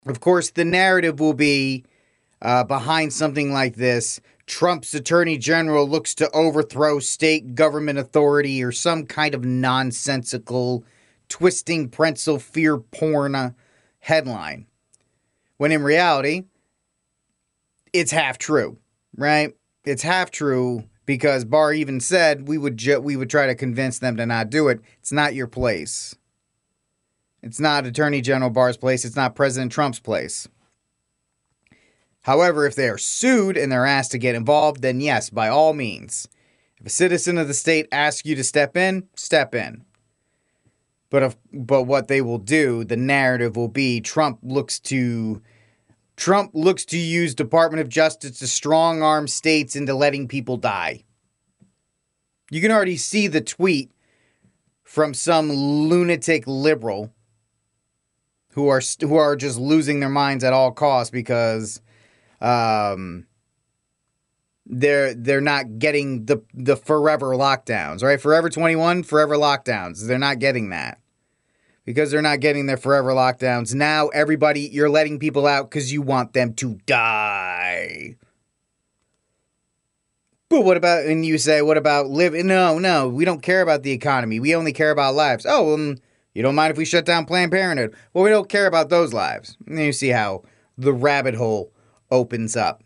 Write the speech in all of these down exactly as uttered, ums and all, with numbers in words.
Of course, the narrative will be uh, behind something like this. Trump's attorney general looks to overthrow state government authority or some kind of nonsensical, twisting pretzel fear porn uh, headline. When in reality, it's half true, right? It's half true because Barr even said we would ju- we would try to convince them to not do it. It's not your place. It's not Attorney General Barr's place. It's not President Trump's place. However, if they are sued and they're asked to get involved, then yes, by all means. If a citizen of the state asks you to step in, step in. But if, but what they will do, the narrative will be Trump looks to Trump looks to use Department of Justice to strong arm states into letting people die. You can already see the tweet from some lunatic liberal who are who are just losing their minds at all costs because um, they're they're not getting the the forever lockdowns, right? Forever twenty-one, forever lockdowns. They're not getting that. Because they're not getting their forever lockdowns. Now everybody, you're letting people out because you want them to die. But what about, and you say, what about living? No, no, we don't care about the economy. We only care about lives. Oh, um, you don't mind if we shut down Planned Parenthood? Well, we don't care about those lives. And you see how the rabbit hole opens up.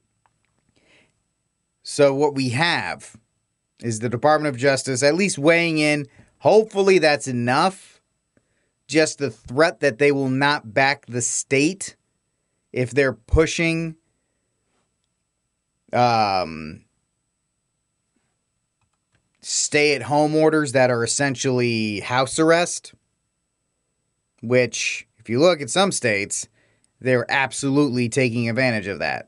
So what we have is the Department of Justice at least weighing in. Hopefully that's enough. Just the threat that they will not back the state if they're pushing um, stay-at-home orders that are essentially house arrest, which, if you look at some states, they're absolutely taking advantage of that.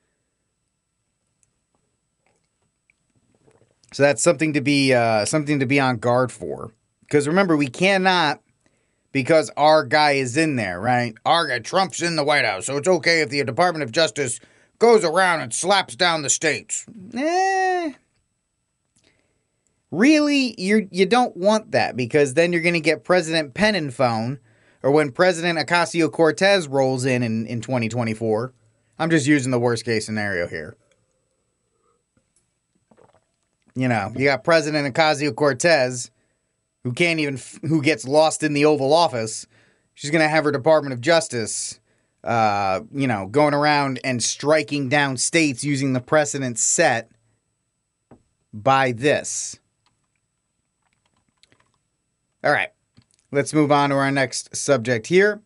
So that's something to be uh, something to be on guard for. Because remember, we cannot, because our guy is in there, right? Our guy, Trump's in the White House, so it's okay if the Department of Justice goes around and slaps down the states. Eh. Really, you you don't want that, because then you're going to get President Penninphone, or when President Ocasio-Cortez rolls in, in in twenty twenty-four. I'm just using the worst case scenario here. You know, you got President Ocasio-Cortez, who can't even, who gets lost in the Oval Office. She's going to have her Department of Justice, uh, you know, going around and striking down states using the precedent set by this. All right, let's move on to our next subject here.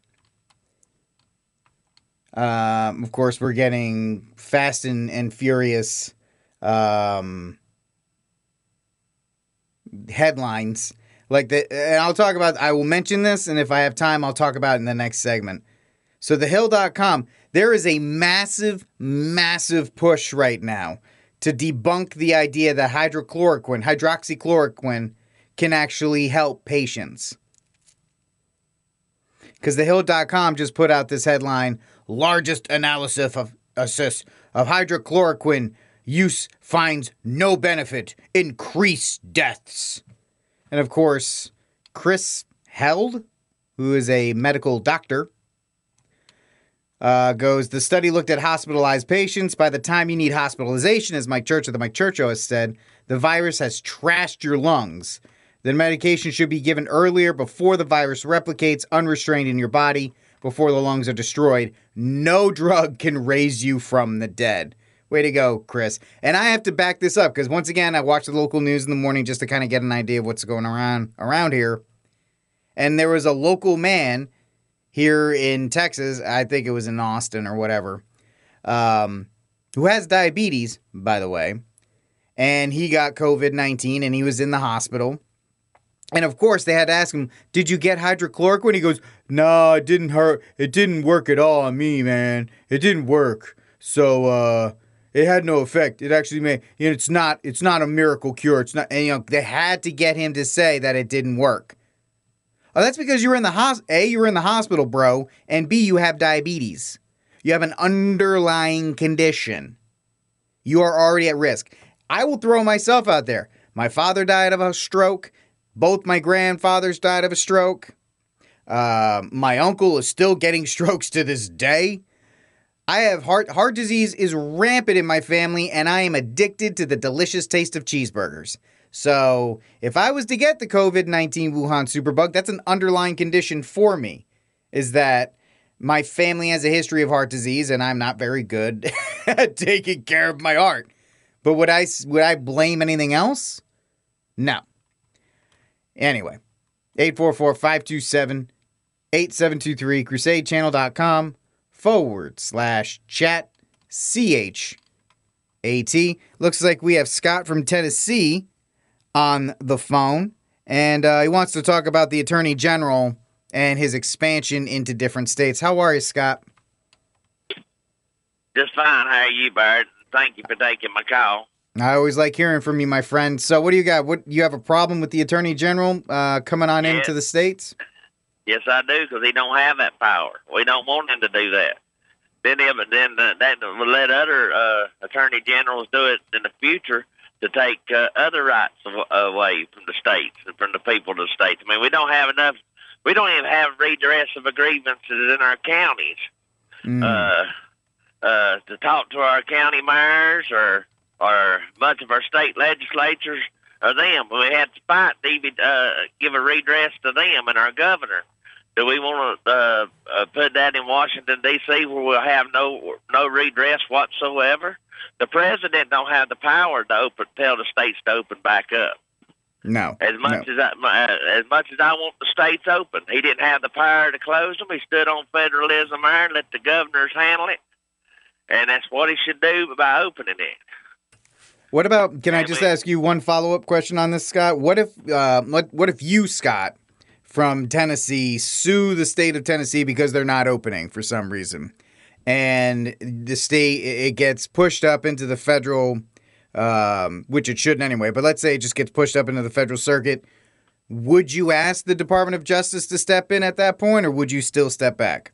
Um, of course, we're getting Fast and, and Furious um, headlines. Like the, and I'll talk about, I will mention this, and if I have time, I'll talk about it in the next segment. So the hill dot com, there is a massive, massive push right now to debunk the idea that hydrochloroquine, hydroxychloroquine, can actually help patients. Because the hill dot com just put out this headline, largest analysis of, assess, of hydrochloroquine use finds no benefit, increased deaths. And of course, Chris Held, who is a medical doctor, uh, goes, the study looked at hospitalized patients. By the time you need hospitalization, as Mike Church of the Mike Church Show has said, the virus has trashed your lungs. The medication should be given earlier, before the virus replicates unrestrained in your body, before the lungs are destroyed. No drug can raise you from the dead. Way to go, Chris. And I have to back this up, because once again, I watch the local news in the morning just to kind of get an idea of what's going around around here. And there was a local man here in Texas, I think it was in Austin or whatever, um, who has diabetes, by the way. And he got covid nineteen, and he was in the hospital. And of course, they had to ask him, did you get hydrochloroquine? He goes, no, it didn't hurt. It didn't work at all on me, man. It didn't work. So, uh... it had no effect. It actually made, you know, it's not, it's not a miracle cure. It's not, and, you know, they had to get him to say that it didn't work. Oh, that's because you were in the hos, A, you were in the hospital, bro, and B, you have diabetes. You have an underlying condition. You are already at risk. I will throw myself out there. My father died of a stroke. Both my grandfathers died of a stroke. Uh, my uncle is still getting strokes to this day. I have heart heart disease is rampant in my family, and I am addicted to the delicious taste of cheeseburgers. So if I was to get the COVID nineteen Wuhan superbug, that's an underlying condition for me, is that my family has a history of heart disease, and I'm not very good at taking care of my heart. But would I would I blame anything else? No. Anyway, eight four four, five two seven, eight seven two three, crusadechannel.com forward slash chat C H A T. Looks like we have Scott from Tennessee on the phone, and uh, he wants to talk about the Attorney General and his expansion into different states. How are you, Scott? Just fine. How are you, Bart? Thank you for taking my call. I always like hearing from you, my friend. So what do you got? What you have a problem with the Attorney General uh, coming on yes. into the states? Yes, I do, because he don't have that power. We don't want him to do that. Then, him, then uh, that will let other uh, attorney generals do it in the future to take uh, other rights away from the states and from the people of the states. I mean, we don't have enough. We don't even have redress of grievances in our counties mm. uh, uh, to talk to our county mayors or or much of our state legislatures or them. We had to fight to even uh, give a redress to them and our governor. Do we want to uh, uh, put that in Washington, D C, where we'll have no no redress whatsoever? The president don't have the power to open, tell the states to open back up. No. As much no. as I, uh, as much as I want the states open, he didn't have the power to close them. He stood on federalism there and let the governors handle it, and that's what he should do by opening it. What about? Can I just ask you one follow-up question on this, Scott? What if? Uh, what What if you, Scott, from Tennessee, sue the state of Tennessee because they're not opening for some reason, and the state it gets pushed up into the federal, um, which it shouldn't anyway. But let's say it just gets pushed up into the federal circuit. Would you ask the Department of Justice to step in at that point, or would you still step back?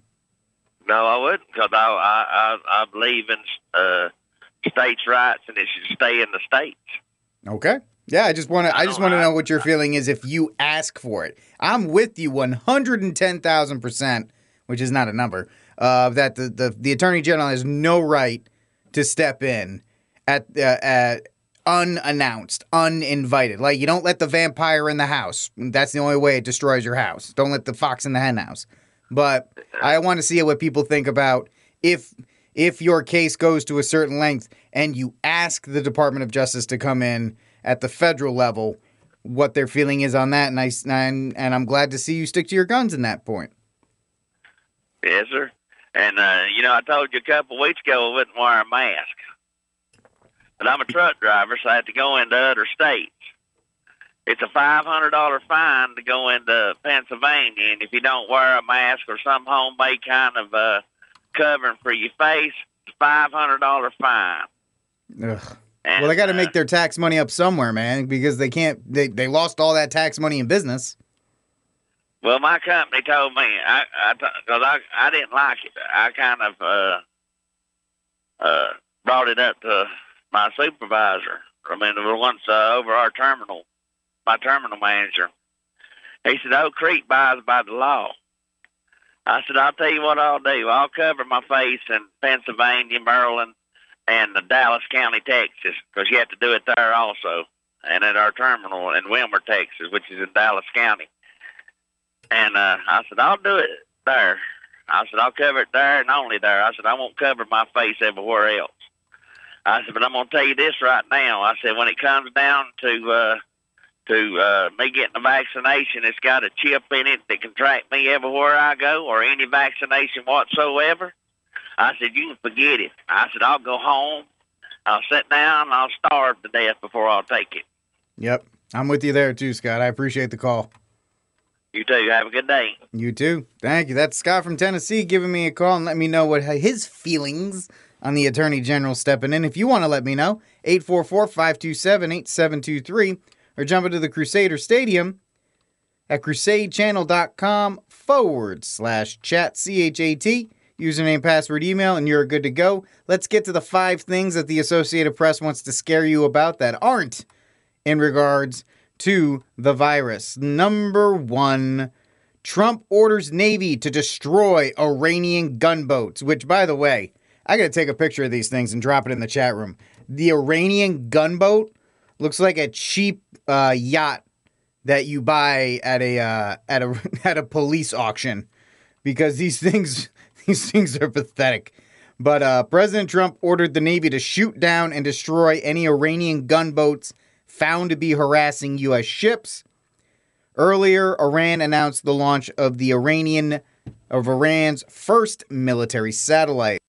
No, I wouldn't, because I, I I I believe in uh, states' rights, and it should stay in the states. Okay. Yeah, I just want to. I, I just want to know what your feeling is if you ask for it. I'm with you one hundred ten thousand percent, which is not a number. Uh, that the, the the Attorney General has no right to step in at uh, at unannounced, uninvited. Like, you don't let the vampire in the house. That's the only way it destroys your house. Don't let the fox in the hen house. But I want to see what people think about if if your case goes to a certain length and you ask the Department of Justice to come in at the federal level, what their feeling is on that. And, I, and, and I'm glad to see you stick to your guns in that point. Yes, sir. And, uh, you know, I told you a couple of weeks ago I wouldn't wear a mask. But I'm a truck driver, so I have to go into other states. It's a five hundred dollars fine to go into Pennsylvania, and if you don't wear a mask or some homemade kind of uh, covering for your face, it's a five hundred dollars fine. Ugh. And, well, they got to uh, make their tax money up somewhere, man, because they can't. They, they lost all that tax money in business. Well, my company told me, I I, cause I, I didn't like it. I kind of uh, uh, brought it up to my supervisor. I mean, there was once uh, over our terminal, my terminal manager. He said, "Oh, Creek buys by the law." I said, "I'll tell you what I'll do. I'll cover my face in Pennsylvania, Maryland, and the Dallas County, Texas, because you have to do it there also, and at our terminal in Wilmer, Texas, which is in Dallas County." And uh, I said, "I'll do it there." I said, "I'll cover it there and only there." I said, "I won't cover my face everywhere else." I said, "But I'm going to tell you this right now." I said, "When it comes down to uh, to uh, me getting a vaccination, it's got a chip in it that can track me everywhere I go, or any vaccination whatsoever." I said, "You can forget it." I said, "I'll go home, I'll sit down, and I'll starve to death before I'll take it." Yep. I'm with you there, too, Scott. I appreciate the call. You too. Have a good day. You too. Thank you. That's Scott from Tennessee giving me a call and let me know what his feelings on the Attorney General stepping in. If you want to let me know, eight four four, five two seven, eight seven two three, or jump into the Crusader Stadium at crusadechannel.com forward slash chat, C H A T. Username, password, email, and you're good to go. Let's get to the five things that the Associated Press wants to scare you about that aren't in regards to the virus. Number one, Trump orders Navy to destroy Iranian gunboats, which, by the way, I got to take a picture of these things and drop it in the chat room. The Iranian gunboat looks like a cheap uh, yacht that you buy at a uh, at a at a police auction, because these things these things are pathetic. But uh, President Trump ordered the Navy to shoot down and destroy any Iranian gunboats found to be harassing U S ships. Earlier, Iran announced the launch of the Iranian of Iran's first military satellite.